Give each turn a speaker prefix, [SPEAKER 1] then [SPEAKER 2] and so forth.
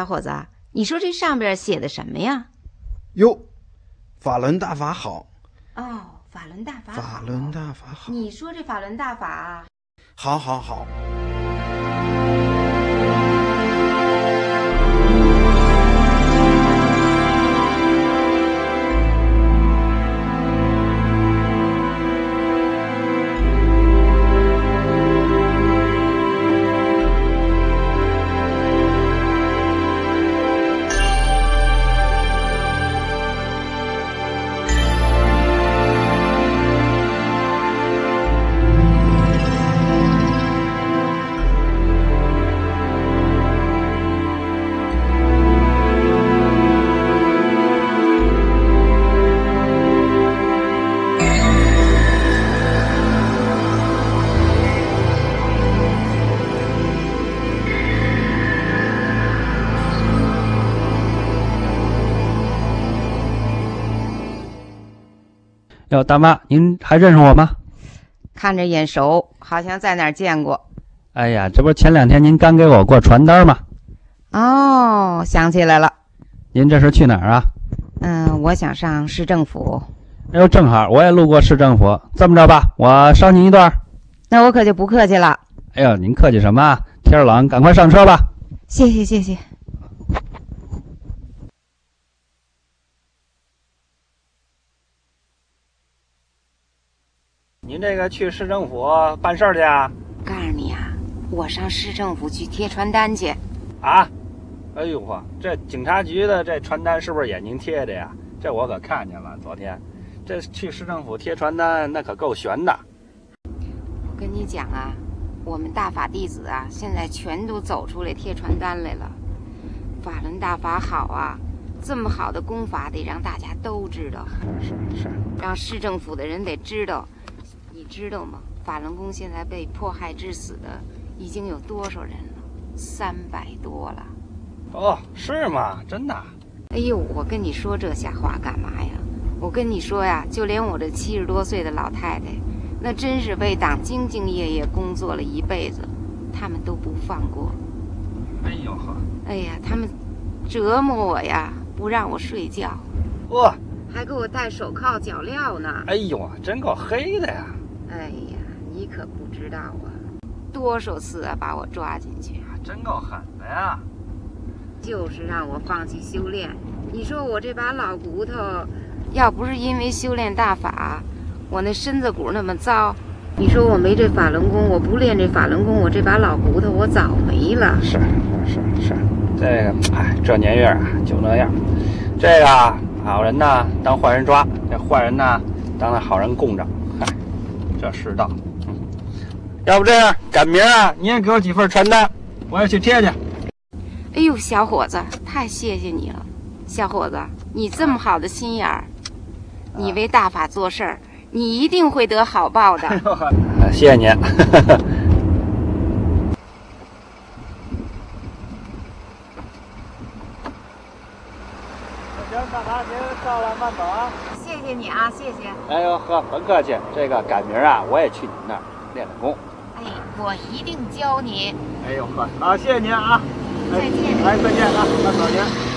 [SPEAKER 1] 小伙子，你说这上边写的什么呀？
[SPEAKER 2] 哟，法轮大法好。
[SPEAKER 1] 哦，法轮大法好。
[SPEAKER 2] 法轮大法好。
[SPEAKER 1] 你说这法轮大法？
[SPEAKER 2] 好好好。
[SPEAKER 3] 哟，大妈，您还认识我吗？
[SPEAKER 1] 看着眼熟，好像在哪儿见过。
[SPEAKER 3] 哎呀，这不是前2天您刚给我过传单吗？
[SPEAKER 1] 哦，想起来了。
[SPEAKER 3] 您这是去哪儿啊？
[SPEAKER 1] 我想上市政府。
[SPEAKER 3] 哎呦，正好我也路过市政府。这么着吧，我捎您一段。
[SPEAKER 1] 那我可就不客气了。
[SPEAKER 3] 哎呦，您客气什么啊？天冷，赶快上车吧。
[SPEAKER 1] 谢谢谢谢。
[SPEAKER 3] 您这个去市政府办事儿去啊？
[SPEAKER 1] 告诉你啊，我上市政府去贴传单去。
[SPEAKER 3] 啊？哎呦呵，这警察局的这传单是不是也您贴的呀？这我可看见了，昨天这去市政府贴传单那可够悬的。
[SPEAKER 1] 我跟你讲啊，我们大法弟子啊，现在全都走出来贴传单来了。法轮大法好啊，这么好的功法得让大家都知道。
[SPEAKER 3] 是，
[SPEAKER 1] 让市政府的人得知道。你知道吗？法轮功现在被迫害致死的已经有多少人了？300多了。
[SPEAKER 3] 哦，是吗？真的？
[SPEAKER 1] 哎呦，我跟你说这瞎话干嘛呀？我跟你说呀，就连我这70多岁的老太太，那真是为党兢兢业业工作了一辈子，他们都不放过。
[SPEAKER 3] 哎呦呵！
[SPEAKER 1] 哎呀，他们折磨我呀，不让我睡觉。
[SPEAKER 3] 哇！
[SPEAKER 1] 还给我戴手铐脚镣呢。
[SPEAKER 3] 哎呦，真够黑的呀！
[SPEAKER 1] 哎呀，你可不知道啊，多少次啊把我抓进去，
[SPEAKER 3] 真够狠的呀！
[SPEAKER 1] 就是让我放弃修炼。你说我这把老骨头，要不是因为修炼大法，我那身子骨那么糟，你说我没这法轮功，我不练这法轮功，我这把老骨头我早没了。
[SPEAKER 3] 是，这个这年月啊就那样。这个好人呢当坏人抓，这坏人呢当那好人供着。这世道。要不这样，赶明啊，你也给我几份传单，我也去贴去。
[SPEAKER 1] 哎呦，小伙子，太谢谢你了。小伙子，你这么好的心眼儿，你为大法做事儿，你一定会得好报的。
[SPEAKER 3] 谢谢您。
[SPEAKER 2] 行，大妈，您上来慢走啊。
[SPEAKER 1] 谢谢你啊，谢谢。
[SPEAKER 3] 哎呦呵，甭客气。这个赶明啊，我也去你们那儿练练功。
[SPEAKER 1] 哎，我一定教你。
[SPEAKER 2] 哎呦呵，好，谢谢您啊。
[SPEAKER 1] 再见。
[SPEAKER 2] 哎，再见啊，慢走您。